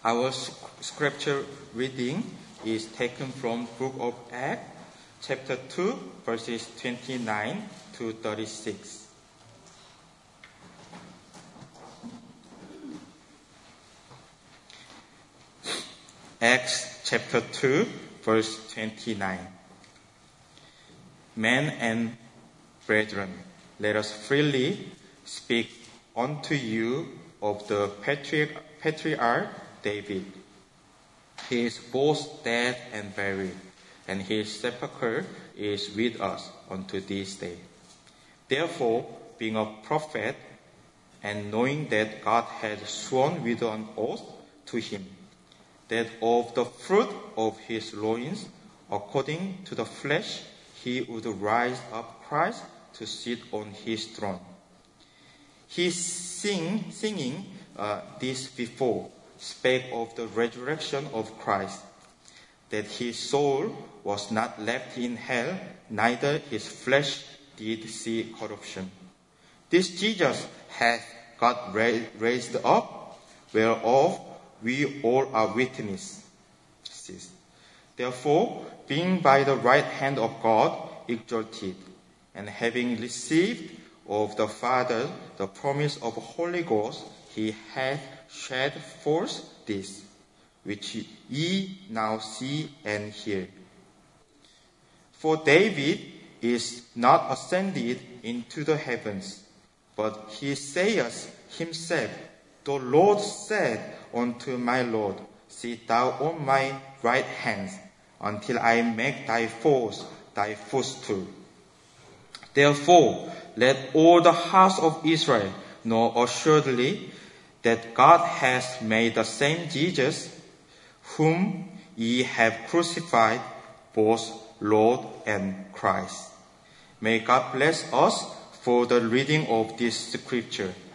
Our scripture reading is taken from Book of Acts, chapter 2, verses 29 to 36. Acts chapter 2, verse 29. Men and brethren, let us freely speak unto you of the patriarch David. He is both dead and buried, and his sepulchre is with us unto this day. Therefore, being a prophet, and knowing that God had sworn with an oath to him, that of the fruit of his loins, according to the flesh, he would rise up Christ to sit on his throne. He singing this before, spake of the resurrection of Christ, that his soul was not left in hell, neither his flesh did see corruption. This Jesus hath God raised up, whereof we all are witnesses. Therefore, being by the right hand of God exalted, and having received of the Father the promise of the Holy Ghost, he hath shed forth this, which ye now see and hear. For David is not ascended into the heavens, but he saith himself, the Lord said unto my Lord, sit thou on my right hand, until I make thy foes thy footstool. Therefore, let all the house of Israel know assuredly that God hath made the same Jesus, whom ye have crucified, both Lord and Christ. May God bless us for the reading of this scripture.